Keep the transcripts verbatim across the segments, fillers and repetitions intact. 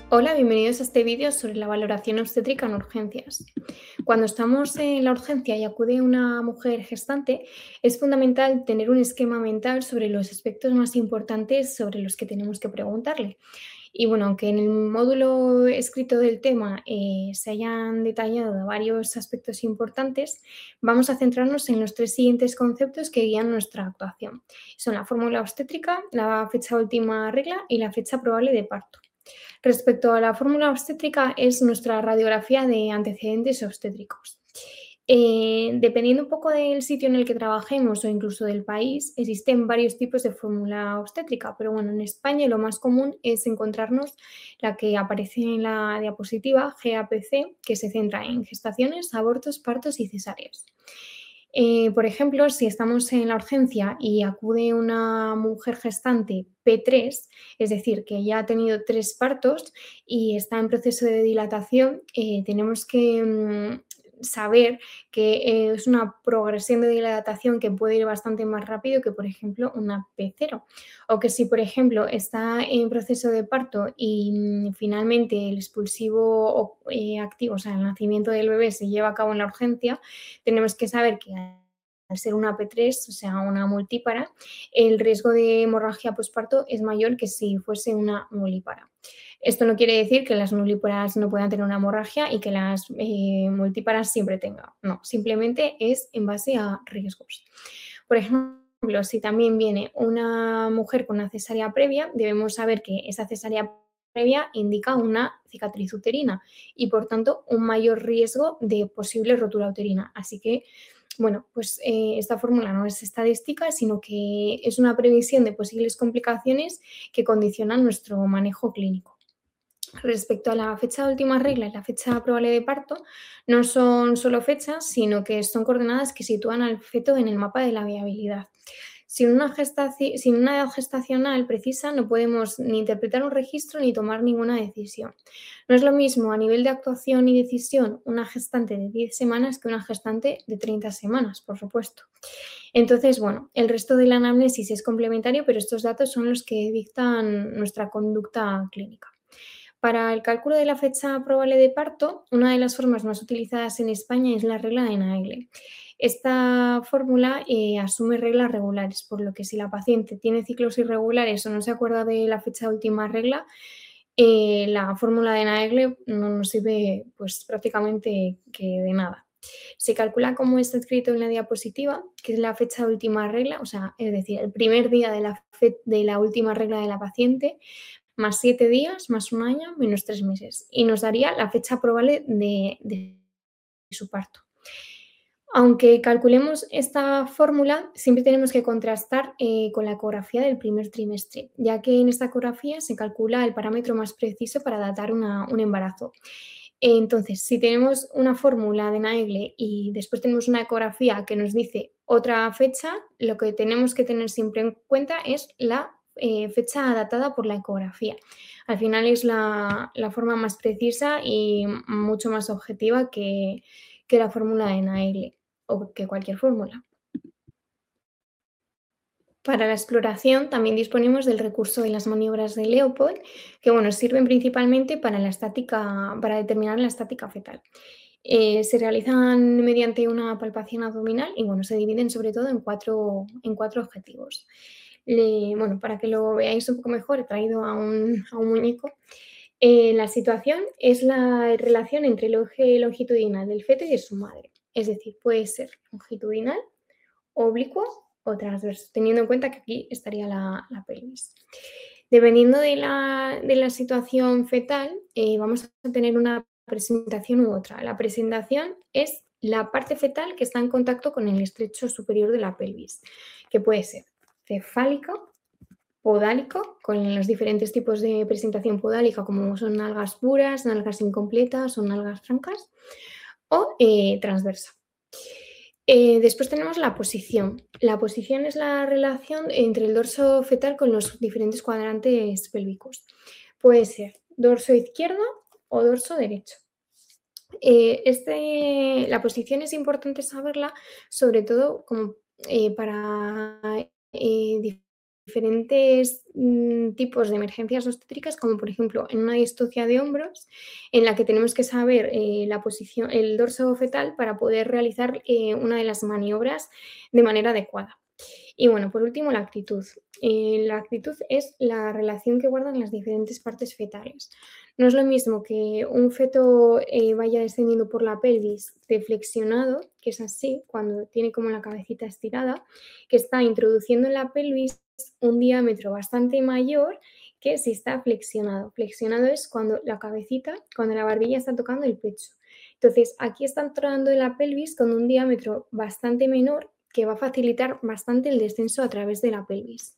Hola, bienvenidos a este vídeo sobre la valoración obstétrica en urgencias. Cuando estamos en la urgencia y acude una mujer gestante, es fundamental tener un esquema mental sobre los aspectos más importantes sobre los que tenemos que preguntarle. Y bueno, aunque en el módulo escrito del tema eh, se hayan detallado varios aspectos importantes, vamos a centrarnos en los tres siguientes conceptos que guían nuestra actuación. Son la fórmula obstétrica, la fecha última regla y la fecha probable de parto. Respecto a la fórmula obstétrica, es nuestra radiografía de antecedentes obstétricos. Eh, dependiendo un poco del sitio en el que trabajemos o incluso del país, existen varios tipos de fórmula obstétrica, pero bueno, en España lo más común es encontrarnos la que aparece en la diapositiva, G A P C, que se centra en gestaciones, abortos, partos y cesáreas. Eh, por ejemplo, si estamos en la urgencia y acude una mujer gestante P tres, es decir, que ya ha tenido tres partos y está en proceso de dilatación, eh, tenemos que mm, saber que eh, es una progresión de dilatación que puede ir bastante más rápido que, por ejemplo, una P cero. O que si, por ejemplo, está en proceso de parto y mm, finalmente el expulsivo eh, activo, o sea, el nacimiento del bebé se lleva a cabo en la urgencia, tenemos que saber que al ser una P tres, o sea, una multípara, el riesgo de hemorragia posparto es mayor que si fuese una nulípara. Esto no quiere decir que las nulíparas no puedan tener una hemorragia y que las eh, multíparas siempre tengan. No, simplemente es en base a riesgos. Por ejemplo, si también viene una mujer con una cesárea previa, debemos saber que esa cesárea previa indica una cicatriz uterina y, por tanto, un mayor riesgo de posible rotura uterina. Así que, bueno, pues eh, esta fórmula no es estadística, sino que es una previsión de posibles complicaciones que condicionan nuestro manejo clínico. Respecto a la fecha de última regla y la fecha probable de parto, no son solo fechas, sino que son coordenadas que sitúan al feto en el mapa de la viabilidad. Sin una, gestaci- sin una edad gestacional precisa no podemos ni interpretar un registro ni tomar ninguna decisión. No es lo mismo a nivel de actuación y decisión una gestante de diez semanas que una gestante de treinta semanas, por supuesto. Entonces, bueno, el resto de la anamnesis es complementario, pero estos datos son los que dictan nuestra conducta clínica. Para el cálculo de la fecha probable de parto, una de las formas más utilizadas en España es la regla de Naegele. Esta fórmula eh, asume reglas regulares, por lo que si la paciente tiene ciclos irregulares o no se acuerda de la fecha de última regla, eh, la fórmula de Naegele no nos sirve pues, prácticamente que de nada. Se calcula como está escrito en la diapositiva, que es la fecha de última regla, o sea, es decir, el primer día de la, fe- de la última regla de la paciente, más siete días, más un año, menos tres meses. Y nos daría la fecha probable de, de su parto. Aunque calculemos esta fórmula, siempre tenemos que contrastar eh, con la ecografía del primer trimestre, ya que en esta ecografía se calcula el parámetro más preciso para datar una- un embarazo. Entonces, si tenemos una fórmula de Naegele y después tenemos una ecografía que nos dice otra fecha, lo que tenemos que tener siempre en cuenta es la eh, fecha datada por la ecografía. Al final es la, la forma más precisa y mucho más objetiva que, que la fórmula de Naegele o que cualquier fórmula. Para la exploración también disponemos del recurso de las maniobras de Leopold, que bueno, sirven principalmente para, la estática, para determinar la estática fetal. Eh, se realizan mediante una palpación abdominal y bueno, se dividen sobre todo en cuatro, en cuatro objetivos. Le- bueno, para que lo veáis un poco mejor, he traído a un, a un muñeco. Eh, la situación es la relación entre el eje longitudinal del feto y de su madre. Es decir, puede ser longitudinal, oblicuo o transverso, teniendo en cuenta que aquí estaría la, la pelvis. Dependiendo de la, de la situación fetal, eh, vamos a tener una presentación u otra. La presentación es la parte fetal que está en contacto con el estrecho superior de la pelvis, que puede ser cefálico, podálico, con los diferentes tipos de presentación podálica, como son nalgas puras, nalgas incompletas o nalgas francas, o eh, transversa. Eh, después tenemos la posición. La posición es la relación entre el dorso fetal con los diferentes cuadrantes pélvicos. Puede ser dorso izquierdo o dorso derecho. Eh, este, la posición es importante saberla, sobre todo como, eh, para eh, diferentes mm, tipos de emergencias obstétricas, como por ejemplo en una distocia de hombros, en la que tenemos que saber eh, la posición, el dorso fetal para poder realizar eh, una de las maniobras de manera adecuada. Y bueno, por último, la actitud. Eh, la actitud es la relación que guardan las diferentes partes fetales. No es lo mismo que un feto eh, vaya descendiendo por la pelvis de flexionado, que es así, cuando tiene como la cabecita estirada, que está introduciendo en la pelvis un diámetro bastante mayor que si está flexionado. Flexionado es cuando la cabecita, cuando la barbilla está tocando el pecho. Entonces, aquí está entrando en la pelvis con un diámetro bastante menor que va a facilitar bastante el descenso a través de la pelvis.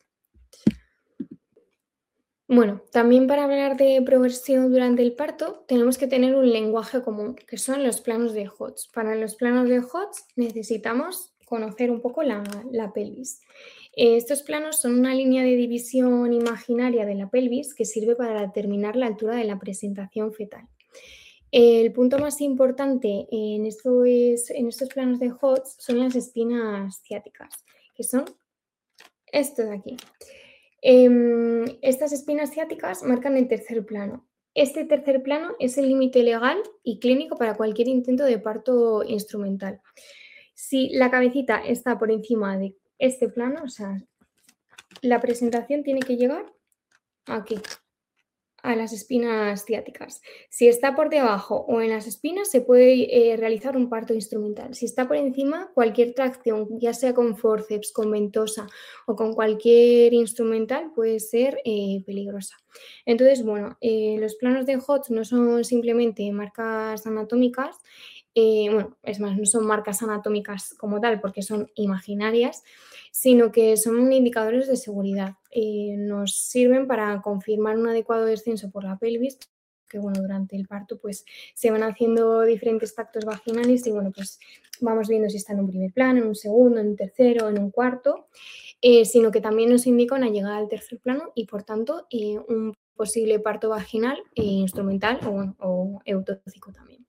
Bueno, también para hablar de progresión durante el parto tenemos que tener un lenguaje común, que son los planos de Hodge. Para los planos de Hodge necesitamos conocer un poco la, la pelvis. Eh, Estos planos son una línea de división imaginaria de la pelvis que sirve para determinar la altura de la presentación fetal. El punto más importante en, esto es, en estos planos de Hodge son las espinas ciáticas, que son esto de aquí. Em, estas espinas ciáticas marcan el tercer plano. Este tercer plano es el límite legal y clínico para cualquier intento de parto instrumental. Si la cabecita está por encima de este plano, o sea, la presentación tiene que llegar aquí, a las espinas ciáticas. Si está por debajo o en las espinas, se puede eh, realizar un parto instrumental. Si está por encima, cualquier tracción, ya sea con forceps, con ventosa o con cualquier instrumental, puede ser eh, peligrosa. Entonces, bueno, eh, los planos de Hodge no son simplemente marcas anatómicas, eh, bueno, es más, no son marcas anatómicas como tal, porque son imaginarias, sino que son indicadores de seguridad. Eh, nos sirven para confirmar un adecuado descenso por la pelvis, que bueno, durante el parto pues se van haciendo diferentes tactos vaginales y bueno, pues vamos viendo si está en un primer plano, en un segundo, en un tercero, en un cuarto, eh, sino que también nos indica una llegada al tercer plano y por tanto eh, un posible parto vaginal e instrumental o, bueno, o eutóxico también.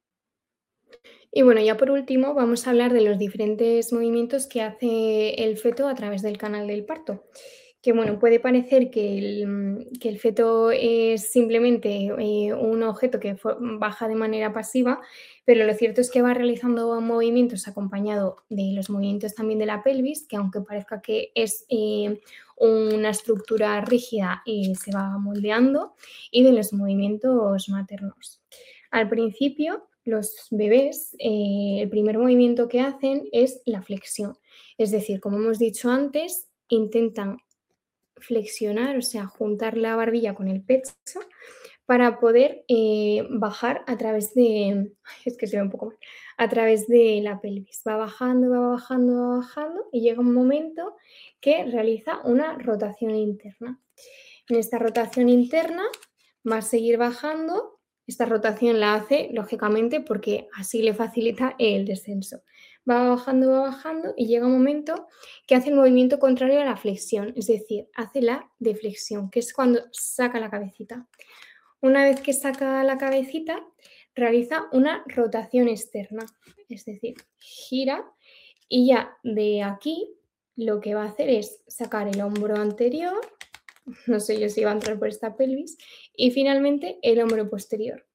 Y bueno, ya por último vamos a hablar de los diferentes movimientos que hace el feto a través del canal del parto. Que bueno, puede parecer que el, que el feto es simplemente eh, un objeto que baja de manera pasiva, pero lo cierto es que va realizando movimientos acompañado de los movimientos también de la pelvis, que aunque parezca que es eh, una estructura rígida, eh, se va moldeando, y de los movimientos maternos. Al principio, los bebés, eh, el primer movimiento que hacen es la flexión. Es decir, como hemos dicho antes, intentan flexionar, o sea, juntar la barbilla con el pecho para poder eh, bajar a través de, es que se ve un poco mal, a través de la pelvis. Va bajando, va bajando, va bajando y llega un momento que realiza una rotación interna. En esta rotación interna va a seguir bajando. Esta rotación la hace, lógicamente, porque así le facilita el descenso. Va bajando, va bajando y llega un momento que hace el movimiento contrario a la flexión, es decir, hace la deflexión, que es cuando saca la cabecita. Una vez que saca la cabecita, realiza una rotación externa, es decir, gira y ya de aquí lo que va a hacer es sacar el hombro anterior, no sé yo si va a entrar por esta pelvis, y finalmente el hombro posterior.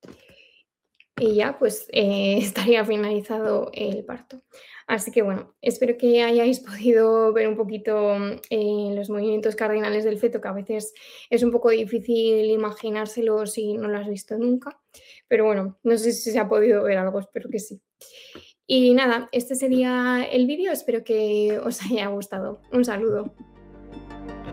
Y ya pues eh, estaría finalizado el parto. Así que bueno, espero que hayáis podido ver un poquito eh, los movimientos cardinales del feto, que a veces es un poco difícil imaginárselo si no lo has visto nunca. Pero bueno, no sé si se ha podido ver algo, espero que sí. Y nada, este sería el vídeo, espero que os haya gustado. Un saludo.